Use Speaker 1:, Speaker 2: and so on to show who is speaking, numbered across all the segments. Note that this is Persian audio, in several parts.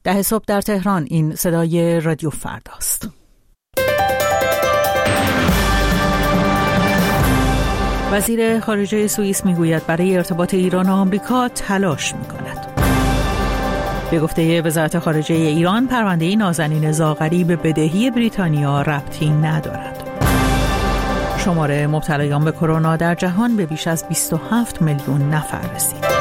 Speaker 1: 10 صبح در تهران. این صدای رادیو فرداست. وزیر خارجه سوئیس میگوید برای ارتباط ایران و آمریکا تلاش میکند. به گفته وزارت خارجه ایران، پرونده نازنین زاغری به بدهی بریتانیا ربطی ندارد. شمار مبتلایان به کرونا در جهان به بیش از 27 میلیون نفر رسید.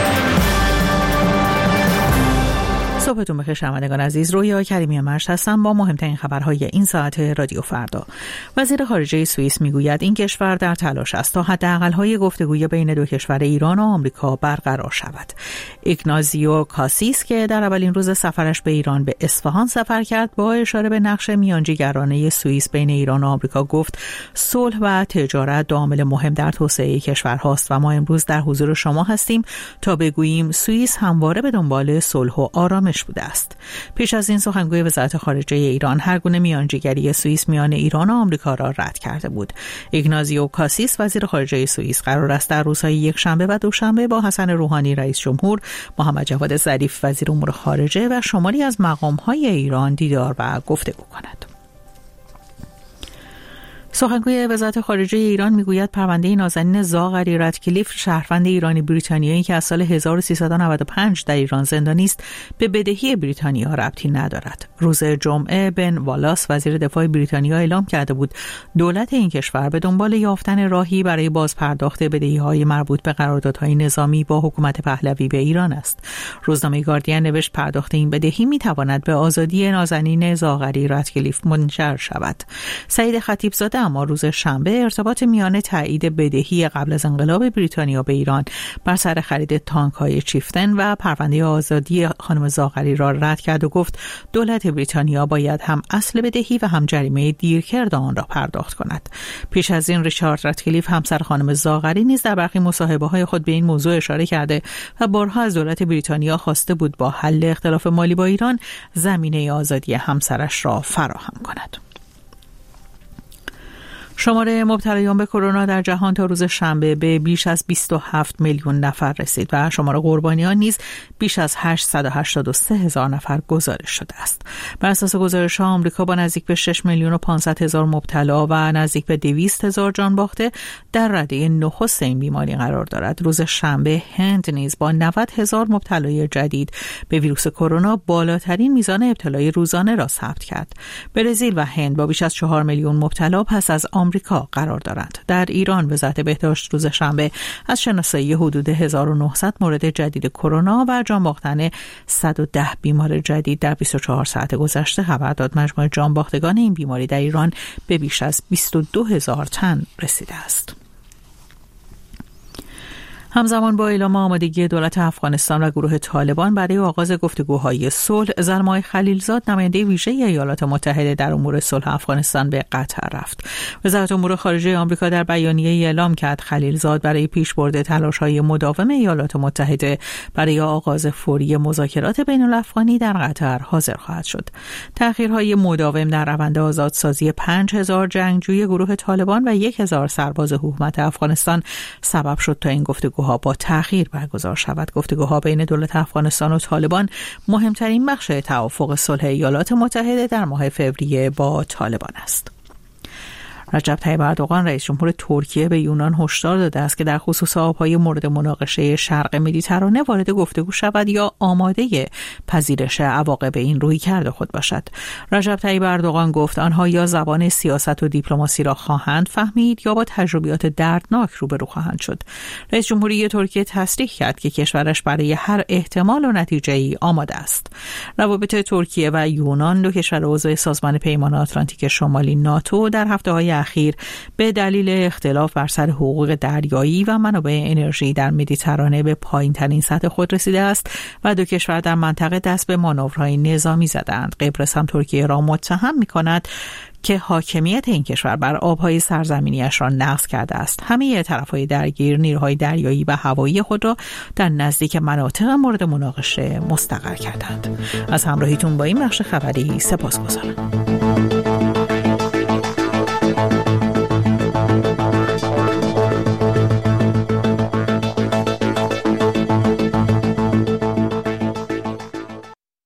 Speaker 1: صبحتون بخیر شنوندگان عزیز، رویا کریمی مشت هستم با مهمترین خبرهای این ساعت رادیو فردا. وزیر خارجه سوئیس میگوید این کشور در تلاش است تا حداقل‌های گفتگوی بین دو کشور ایران و آمریکا برقرار شود. ایگنازیو کاسیس که در اولین روز سفرش به ایران به اصفهان سفر کرد، با اشاره به نقش میانجیگرانه سوئیس بین ایران و آمریکا گفت صلح و تجارت دو عامل مهم در توسعه کشورهاست و ما امروز در حضور شما هستیم تا بگوییم سوئیس همواره به دنبال صلح و آرامش بوده است. پیش از این سخنگوی وزارت خارجه ایران هر گونه میانجیگری سوئیس میان ایران و آمریکا را رد کرده بود. ایگنازیو کاسیس وزیر خارجه سوئیس قرار است در روزهای یکشنبه و دوشنبه با حسن روحانی رئیس جمهور، محمد جواد ظریف وزیر امور خارجه و شماری از مقام‌های ایران دیدار و گفتگو کند. سخنگوی وزارت خارجه ایران میگوید پرونده نازنین زاغری رادکلیف، شهروند ایرانی بریتانیایی که از سال 1395 در ایران زندانی است، به بدهی بریتانیا ربطی ندارد. روز جمعه بن والاس وزیر دفاع بریتانیا اعلام کرده بود دولت این کشور به دنبال یافتن راهی برای بازپرداخت بدهی‌های مربوط به قراردادهای نظامی با حکومت پهلوی به ایران است. روزنامه گاردین نوشت پرداخت این بدهی میتواند به آزادی نازنین زاغری رادکلیف منجر شود. سعید خطیبزاده اما روز شنبه ارتباط میان تایید بدهی قبل از انقلاب بریتانیا به ایران بر سر خرید تانک‌های چیفتن و پرونده آزادی خانم زاغری را رد کرد و گفت دولت بریتانیا باید هم اصل بدهی و هم جریمه دیرکرد آن را پرداخت کند. پیش از این ریچارد رادکلیف همسر خانم زاغری نیز در برخی مصاحبه‌های خود به این موضوع اشاره کرده و بارها از دولت بریتانیا خواسته بود با حل اختلاف مالی با ایران زمینه آزادی همسرش را فراهم کند. شمار مبتلایان به کرونا در جهان تا روز شنبه به بیش از 27 میلیون نفر رسید و شمار قربانیان نیز بیش از 883,000 نفر گزارش شده است. بر اساس گزارش‌ها آمریکا با نزدیک به 6,500,000 مبتلا و نزدیک به 200,000 جان باخته در رده نخست این بیماری قرار دارد. روز شنبه هند نیز با 90,000 مبتلای جدید به ویروس کرونا بالاترین میزان ابتلای روزانه را ثبت کرد. برزیل و هند با بیش از 4 میلیون مبتلا پس از آمریکا قرار دارند. در ایران وزارت بهداشت روز شنبه از شناسایی حدود 1900 مورد جدید کرونا و جان باختن 110 بیمار جدید در 24 ساعت گذشته خبر داد. مجموع جان باختگان این بیماری در ایران به بیش از 22,000 تن رسیده است. همزمان با اعلام آمادگی دولت افغانستان و گروه طالبان برای آغاز گفتگوهای صلح، زلمای خلیلزاد نماینده ویژه ایالات متحده در امور صلح افغانستان به قطر رفت. وزارت امور خارجه آمریکا در بیانیه اعلام کرد خلیلزاد برای پیشبرد تلاش‌های مداوم ایالات متحده برای آغاز فوری مذاکرات بین‌الافغانی در قطر حاضر خواهد شد. تأخیرهای مداوم در روند آزادسازی 5,000 جنگجوی گروه طالبان و 1,000 سرباز حکومت افغانستان سبب شد تا این گفتگوها با تأخیر برگزار شود. گفتگوها بین دولت افغانستان و طالبان مهمترین بخش توافق صلح ایالات متحده در ماه فوریه با طالبان است. رجب طیب اردوغان رئیس جمهور ترکیه به یونان هشدار داده است که در خصوص آبهای مورد مناقشه شرق مدیترانه وارد گفتگو شود یا آماده پذیرش عواقب این رویکرد خود باشد. رجب طیب اردوغان گفت آنها یا زبان سیاست و دیپلماسی را خواهند فهمید یا با تجربیات دردناک روبرو خواهند شد. رئیس جمهوری ترکیه تصریح کرد که کشورش برای هر احتمال و نتیجه‌ای آماده است. روابط ترکیه و یونان، دو کشور عضو سازمان پیمان آتلانتیک شمالی ناتو، در هفته‌های اخیر به دلیل اختلاف بر سر حقوق دریایی و منابع انرژی در مدیترانه به پایین‌ترین سطح خود رسیده است و دو کشور در منطقه دست به مانورهای نظامی زدند. قبرس هم ترکیه را متهم می‌کند که حاکمیت این کشور بر آبهای سرزمینیش را نقض کرده است. همه طرف‌های درگیر نیروهای دریایی و هوایی خود را در نزدیک مناطق مورد مناقشه مستقر کردند. از همراهیتون با این بخش خبری سپاسگزارم.